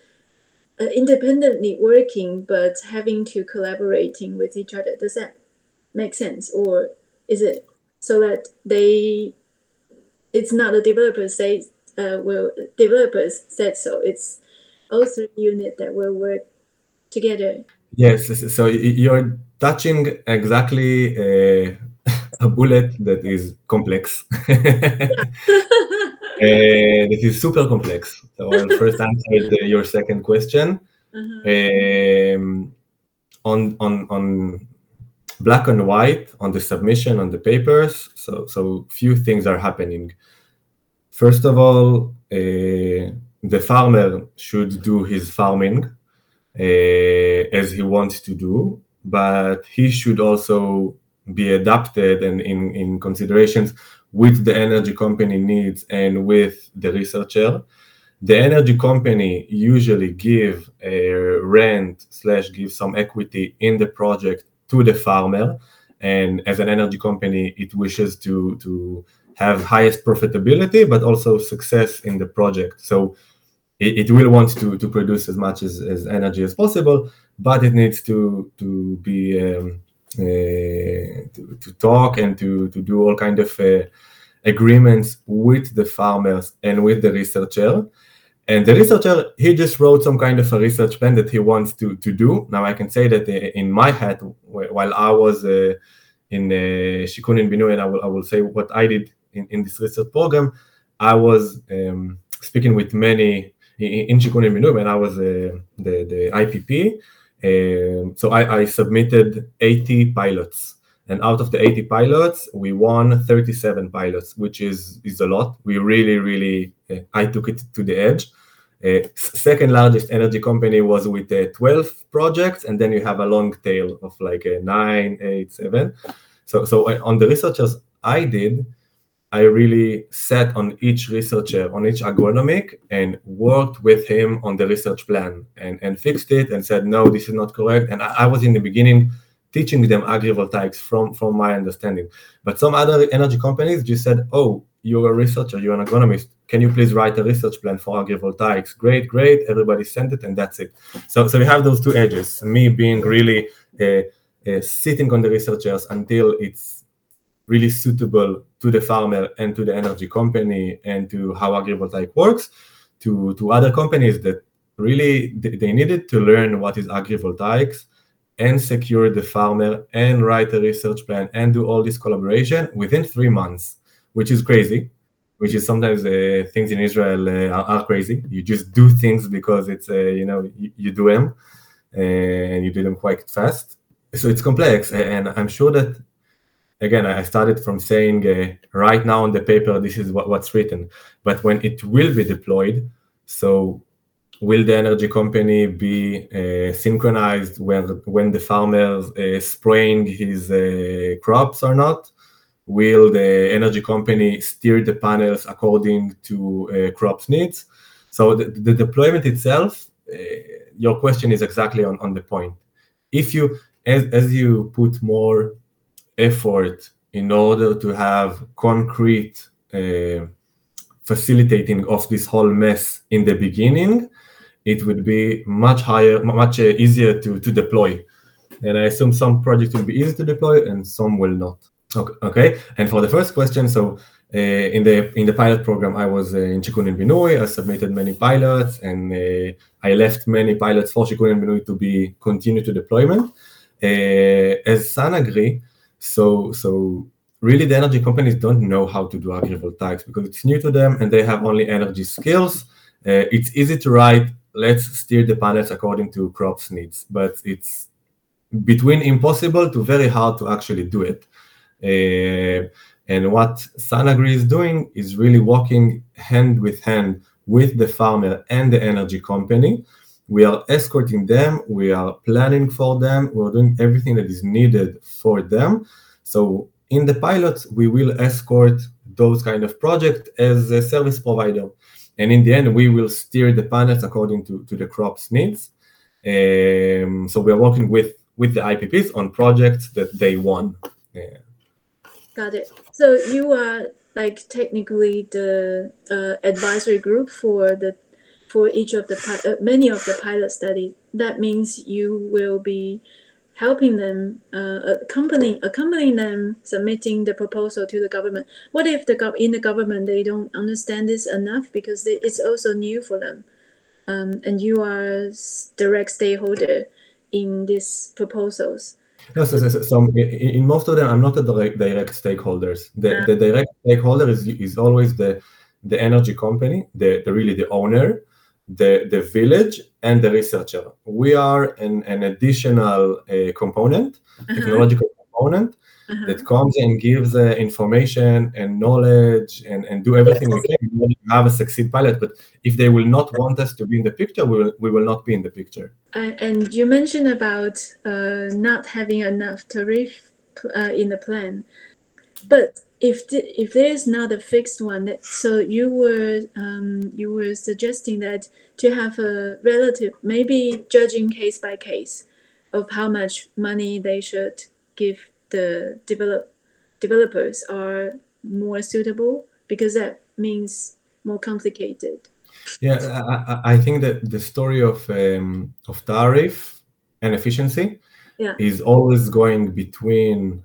Speaker 1: working, but having to collaborating with each other. Does that make sense? Or is it so that it's not the developers say, developers said so, it's all three units that will work together?
Speaker 2: Yes, so you're touching exactly a bullet that is complex. This is super complex. So I'll first answer your second question. On black and white, on the submission, on the papers, so few things are happening. First of all, the farmer should do his farming as he wants to do, but he should also be adapted and in considerations with the energy company needs and with the researcher. The energy company usually give a rent / give some equity in the project to the farmer. And as an energy company, it wishes to have highest profitability, but also success in the project. So it will want to produce as much as energy as possible, but it needs to be to talk and to do all kind of agreements with the farmers and with the researcher. And the researcher, he just wrote some kind of a research plan that he wants to do. Now I can say that in my hat, while I was in Shikun and Binui, and I will say what I did in this research program, I was speaking with many in Shikun and Binui, and I was the IPP. So I submitted 80 pilots. And out of the 80 pilots, we won 37 pilots, which is a lot. We really, I took it to the edge. Second largest energy company was with 12 projects, and then you have a long tail of like 9, 8, 7. So on the researchers I did, I really sat on each researcher, on each agronomic, and worked with him on the research plan and fixed it and said, no, this is not correct. And I was in the beginning teaching them agrivoltaics from my understanding. But some other energy companies just said, oh, you're a researcher, you're an agronomist. Can you please write a research plan for agrivoltaics? Great. Everybody sent it, and that's it. So we have those two edges. Me being really sitting on the researchers until it's really suitable to the farmer and to the energy company and to how agrivoltaic works, to other companies that really, they needed to learn what is agrivoltaics and secure the farmer and write a research plan and do all this collaboration within 3 months, which is crazy, which is sometimes things in Israel are crazy. You just do things because it's, you do them and you do them quite fast. So it's complex. And I'm sure that, again, I started from saying right now on the paper, this is what's written. But when it will be deployed, so will the energy company be synchronized when the farmer spraying his crops or not? Will the energy company steer the panels according to crops needs? So the deployment itself, your question is exactly on the point. If you, as you put more effort in order to have concrete facilitating of this whole mess in the beginning, it would be much easier to deploy. And I assume some projects will be easy to deploy and some will not. Okay. And for the first question, so In the pilot program, I was in Shikun and Binui. I submitted many pilots, and I left many pilots for Shikun and Binui to be continue to deployment. As SunAgri, so really the energy companies don't know how to do agrivoltaics because it's new to them and they have only energy skills. It's easy to write, let's steer the panels according to crops needs, but it's between impossible to very hard to actually do it. And what SunAgri is doing is really walking hand with the farmer and the energy company. We are escorting them, we are planning for them, we're doing everything that is needed for them. So in the pilot, we will escort those kind of projects as a service provider. And in the end, we will steer the panels according to the crop's needs. So we are working with the IPPs on projects that they want.
Speaker 1: Got it. So you are like technically the advisory group for each of the many of the pilot studies. That means you will be helping them, accompanying them, submitting the proposal to the government. What if in the government they don't understand this enough because it's also new for them, and you are direct stakeholder in these proposals?
Speaker 2: Yes, so in most of them, I'm not a direct stakeholders. The direct stakeholder is always the energy company, really the owner, the village, and the researcher. We are an additional component, technological component, that comes and gives information and knowledge and do everything we can to have a succeed pilot. But if they will not want us to be in the picture, we will not be in the picture.
Speaker 1: And you mentioned about not having enough tariff in the plan, but if there is not a fixed one, so you were suggesting that to have a relative, maybe judging case by case of how much money they should give the developers are more suitable, because that means more complicated.
Speaker 2: Yeah, I think that the story of tariff and efficiency is always going between,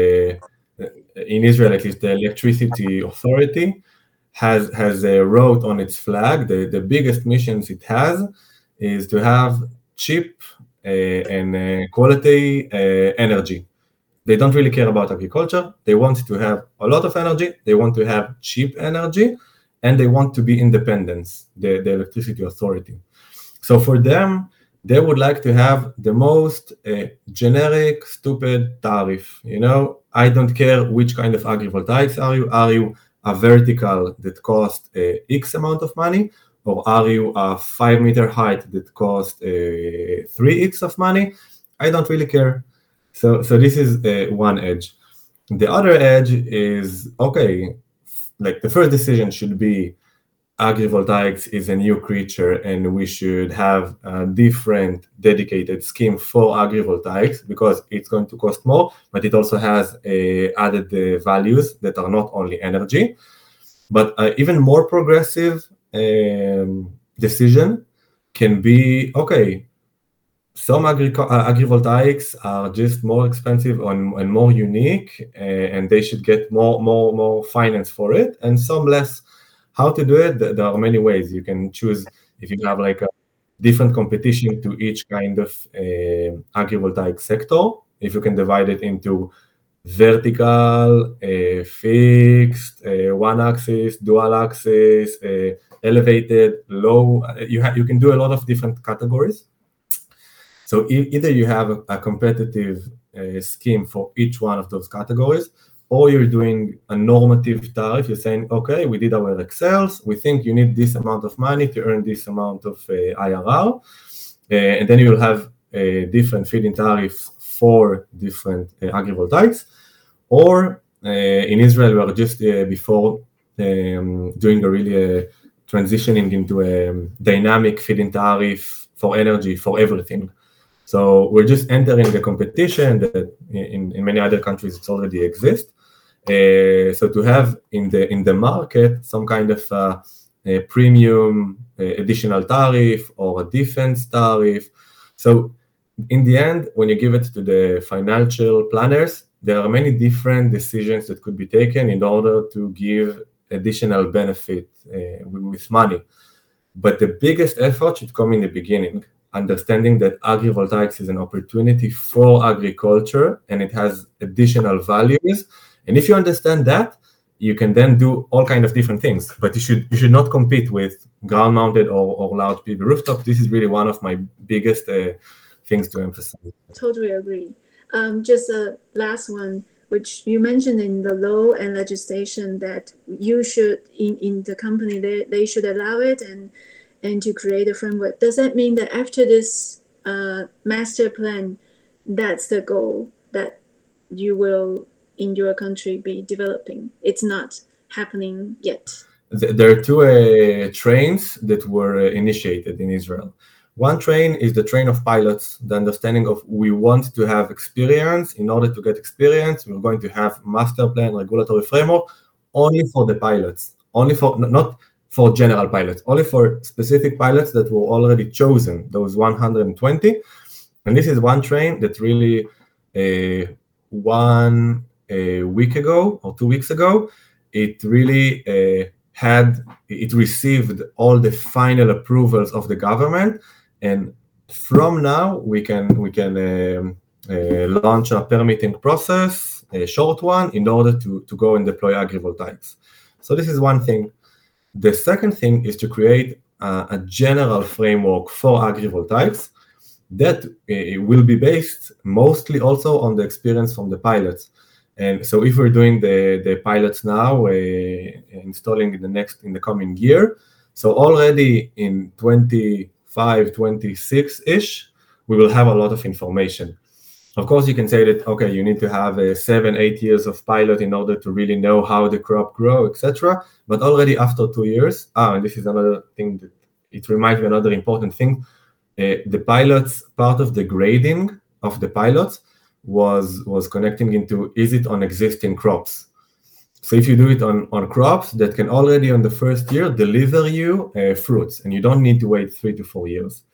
Speaker 2: in Israel at least, the electricity authority has wrote on its flag, the biggest missions it has is to have cheap and quality energy. They don't really care about agriculture. They want to have a lot of energy. They want to have cheap energy, and they want to be independent, the electricity authority. So for them, they would like to have the most generic, stupid tariff. You know, I don't care which kind of agrivoltaics are you. Are you a vertical that costs X amount of money, or are you a 5-meter height that costs 3X of money? I don't really care. So this is one edge. The other edge is, okay, like the first decision should be agrivoltaics is a new creature and we should have a different dedicated scheme for agrivoltaics because it's going to cost more, but it also has added values that are not only energy. But even more progressive decision can be, okay, some agrivoltaics are just more expensive and more unique, and they should get more finance for it, and some less. How to do it? There are many ways. You can choose if you have like a different competition to each kind of agrivoltaic sector. If you can divide it into vertical, fixed, one axis, dual axis, elevated, low. You can do a lot of different categories. So either you have a competitive scheme for each one of those categories, or you're doing a normative tariff. You're saying, okay, we did our Excels. We think you need this amount of money to earn this amount of IRR. And then you'll have different feed-in tariffs for different agrivoltaics. Or in Israel, we are just before doing a really transitioning into a dynamic feed-in tariff for energy for everything. So we're just entering the competition that in many other countries it already exists. So to have in the market some kind of a premium additional tariff or a defense tariff. So in the end, when you give it to the financial planners, there are many different decisions that could be taken in order to give additional benefit with money. But the biggest effort should come in the beginning, understanding that agrivoltaics is an opportunity for agriculture and it has additional values. And if you understand that, you can then do all kinds of different things. But you should not compete with ground-mounted or large PV rooftop. This is really one of my biggest things to emphasize.
Speaker 1: Totally agree. Just a last one, which you mentioned in the law and legislation that you should, in the company, they should allow it and to create a framework. Does that mean that after this master plan, that's the goal that you will, in your country, be developing? It's not happening yet.
Speaker 2: There are two trains that were initiated in Israel. One train is the train of pilots, the understanding of we want to have experience. In order to get experience, we're going to have master plan, regulatory framework, only for the pilots, only for, not for general pilots, only for specific pilots that were already chosen, those 120. And this is one train that really 1 week ago or 2 weeks ago, it really it received all the final approvals of the government. And from now, we can launch a permitting process, a short one, in order to go and deploy agrivoltaics. So this is one thing. The second thing is to create a general framework for agrivoltaics that will be based mostly also on the experience from the pilots. And so if we're doing the pilots now, installing in the coming year, so already in 26-ish, we will have a lot of information. Of course, you can say that, okay, you need to have 7-8 years of pilot in order to really know how the crop grow, etc. But already after 2 years, and this is another thing that it reminds me another important thing, the pilots, part of the grading of the pilots was connecting into, is it on existing crops? So if you do it on crops that can already on the first year deliver you fruits, and you don't need to wait 3 to 4 years.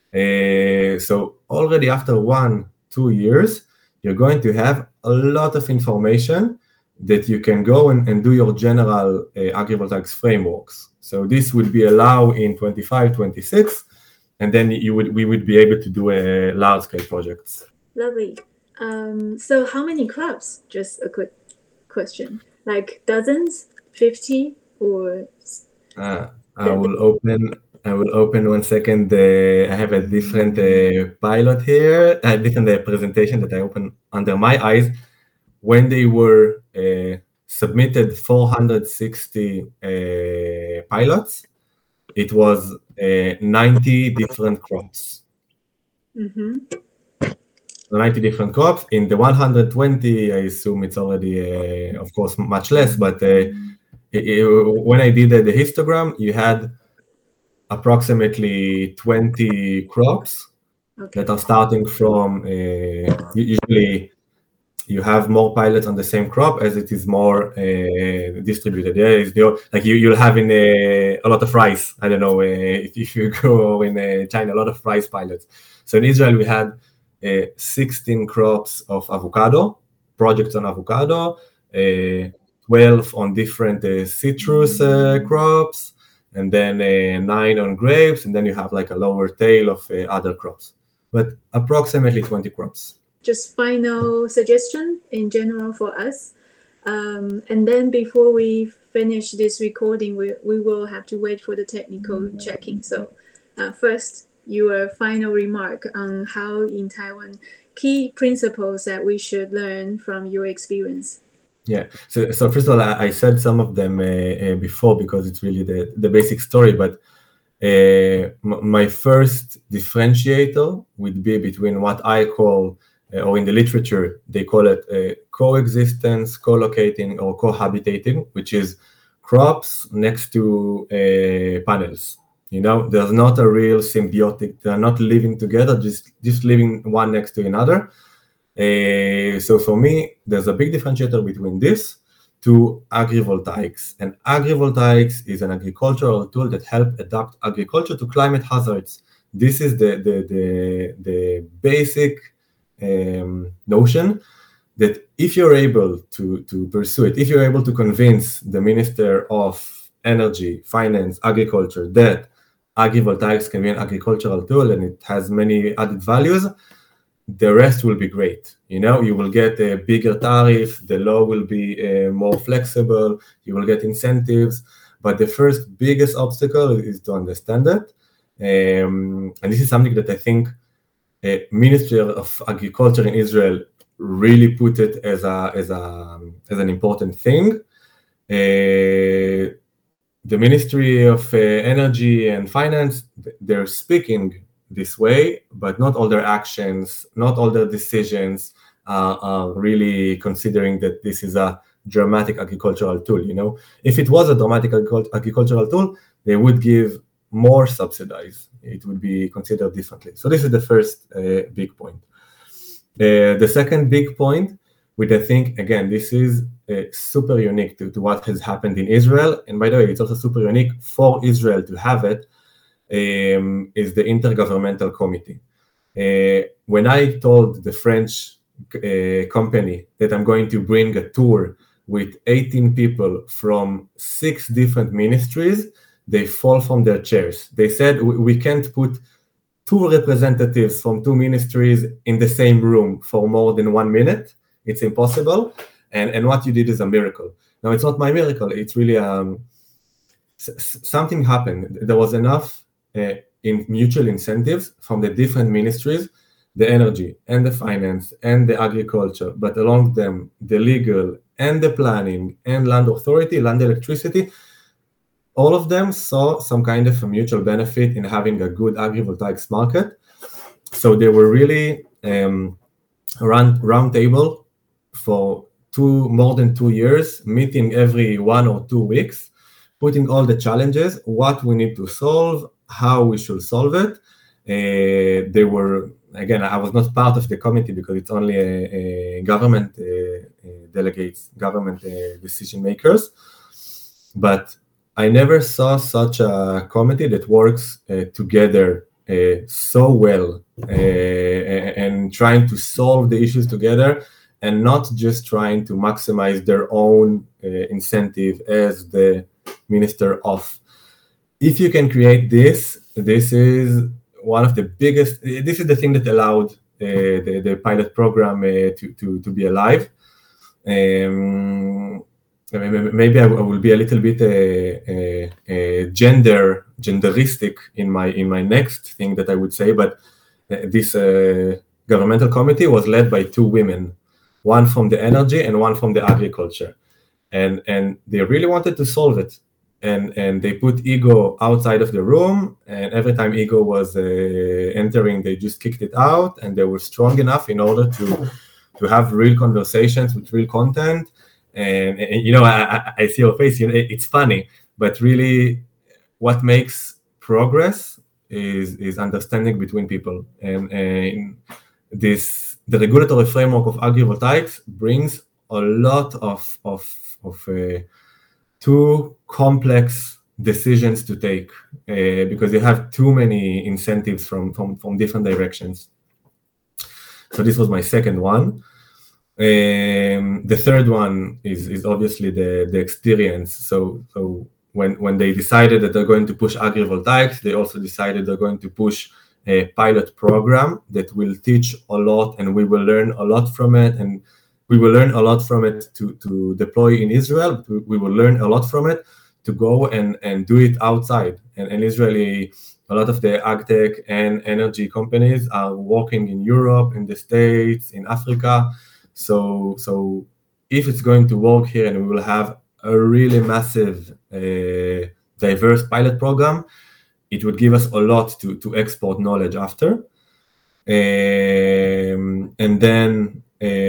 Speaker 2: So already after 1-2 years, you're going to have a lot of information that you can go and do your general agrivoltaics frameworks. So this will be allowed in 25, 26, and then we would be able to do large-scale projects.
Speaker 1: Lovely. So how many crops? Just a quick question. Like dozens, 50, or?
Speaker 2: I will open 1 second. I have a different pilot here, a different presentation that I open under my eyes. When they were submitted 460 pilots, it was 90 different crops.
Speaker 1: Mm-hmm.
Speaker 2: 90 different crops. In the 120, I assume it's already, of course, much less. But when I did the histogram, you had approximately 20 crops that are starting from, usually you have more pilots on the same crop as it is more distributed. Like you'll have in a lot of rice. I don't know if you go in China, a lot of rice pilots. So in Israel, we had 16 crops of avocado, projects on avocado, 12 on different citrus crops, and then 9 on grapes, and then you have like a lower tail of other crops, but approximately 20 crops.
Speaker 1: Just final suggestion in general for us. And then before we finish this recording, we will have to wait for the technical checking. So first, your final remark on how in Taiwan, key principles that we should learn from your experience.
Speaker 2: Yeah, so first of all, I said some of them before because it's really the basic story, but my first differentiator would be between what I call, or in the literature, they call it coexistence, co-locating, or cohabitating, which is crops next to panels. There's not a real symbiotic, they're not living together, just living one next to another. So for me, there's a big differentiator between this to agrivoltaics. And agrivoltaics is an agricultural tool that helps adapt agriculture to climate hazards. This is the basic notion that if you're able to pursue it, if you're able to convince the Minister of Energy, Finance, Agriculture that agrivoltaics can be an agricultural tool and it has many added values, the rest will be great. You will get a bigger tariff, the law will be more flexible, you will get incentives, but the first biggest obstacle is to understand it. And this is something that I think Ministry of Agriculture in Israel really put it as an important thing. The Ministry of Energy and Finance, they're speaking this way, but not all their actions, not all their decisions are really considering that this is a dramatic agricultural tool. If it was a dramatic agricultural tool, they would give more subsidies. It would be considered differently. So this is the first big point. The second big point, which I think, again, this is super unique to what has happened in Israel. And by the way, it's also super unique for Israel to have it, is the Intergovernmental Committee. When I told the French company that I'm going to bring a tour with 18 people from 6 different ministries, they fall from their chairs. They said, we can't put 2 representatives from 2 ministries in the same room for more than 1 minute. It's impossible. And what you did is a miracle. Now, it's not my miracle. It's really something happened. There was enough in mutual incentives from the different ministries, the energy and the finance and the agriculture, but along them, the legal and the planning and land authority, land electricity, all of them saw some kind of a mutual benefit in having a good agrivoltaics market. So they were really round table for more than 2 years, meeting every 1 or 2 weeks, putting all the challenges, what we need to solve, how we should solve it. They were, again, I was not part of the committee because it's only a government delegates, government decision makers. But I never saw such a committee that works together so well and trying to solve the issues together and not just trying to maximize their own incentive as the minister of. If you can create this is one of the biggest, this is the thing that allowed the pilot program to be alive. Maybe I will be a little bit genderistic in my next thing that I would say, but this governmental committee was led by 2 women, one from the energy and one from the agriculture, and they really wanted to solve it, and they put ego outside of the room, and every time ego was entering, they just kicked it out, and they were strong enough in order to have real conversations with real content. And I see your face, it's funny, but really what makes progress is understanding between people. And the regulatory framework of agrivoltaics brings a lot of too complex decisions to take because you have too many incentives from different directions. So this was my second one. The third one is obviously the experience. So when they decided that they're going to push agrivoltaics, they also decided they're going to push a pilot program that will teach a lot, and we will learn a lot from it. And we will learn a lot from it to deploy in Israel. We will learn a lot from it to go and do it outside. And Israeli, a lot of the agtech and energy companies are working in Europe, in the States, in Africa. So if it's going to work here and we will have a really massive, diverse pilot program, it would give us a lot to export knowledge after. And then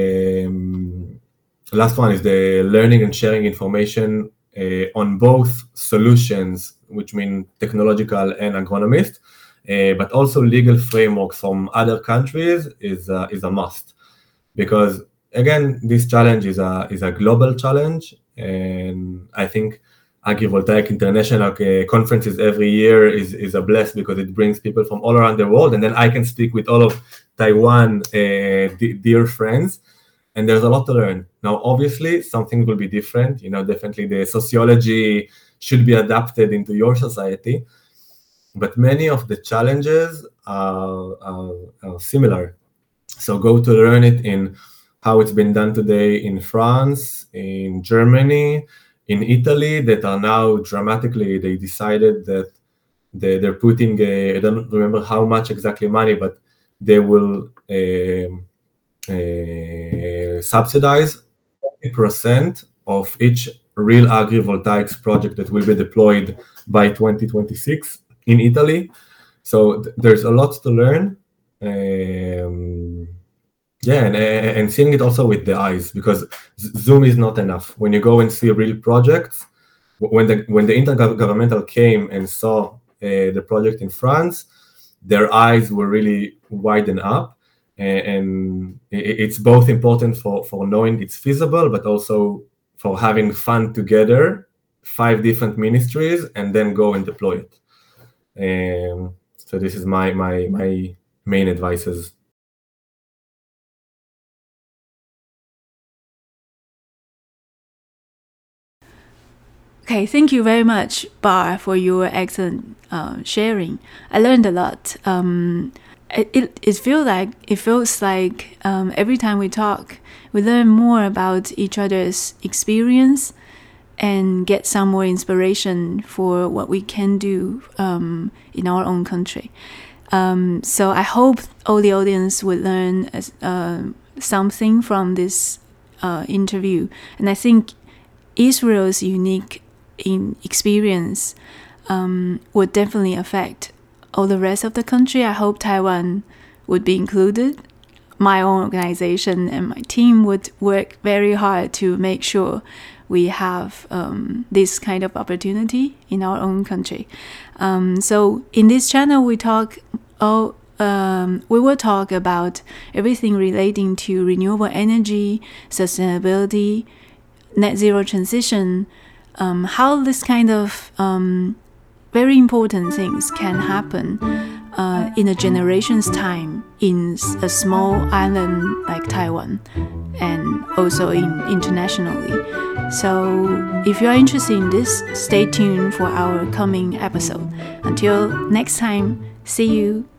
Speaker 2: last one is the learning and sharing information on both solutions, which mean technological and agronomist, but also legal frameworks from other countries is a must. Because again, this challenge is a global challenge, and I think Agrivoltaic International conferences every year is a bless because it brings people from all around the world, and then I can speak with all of Taiwan dear friends. and there's a lot to learn. Now, obviously, something will be different. Definitely the sociology should be adapted into your society, but many of the challenges are similar. So go to learn it in how it's been done today in France, in Germany, in Italy, that are now dramatically, they decided that they're putting, I don't remember how much exactly money, but they will subsidize 20% of each real agrivoltaics project that will be deployed by 2026 in Italy. So there's a lot to learn. Yeah, and seeing it also with the eyes, because Zoom is not enough. When you go and see real projects, when the Intergovernmental came and saw the project in France, their eyes were really widened up. And it's both important for knowing it's feasible, but also for having fun together, 5 different ministries, and then go and deploy it. So this is my main advices.
Speaker 1: Okay, thank you very much, Bar, for your excellent sharing. I learned a lot. It feels like every time we talk, we learn more about each other's experience and get some more inspiration for what we can do in our own country. So I hope all the audience would learn something from this interview. And I think Israel's unique experience would definitely affect all the rest of the country. I hope Taiwan would be included. My own organization and my team would work very hard to make sure we have this kind of opportunity in our own country. So in this channel, we will talk about everything relating to renewable energy, sustainability, net zero transition, how this kind of very important things can happen in a generation's time in a small island like Taiwan, and also internationally. So if you are interested in this, stay tuned for our coming episode. Until next time, see you.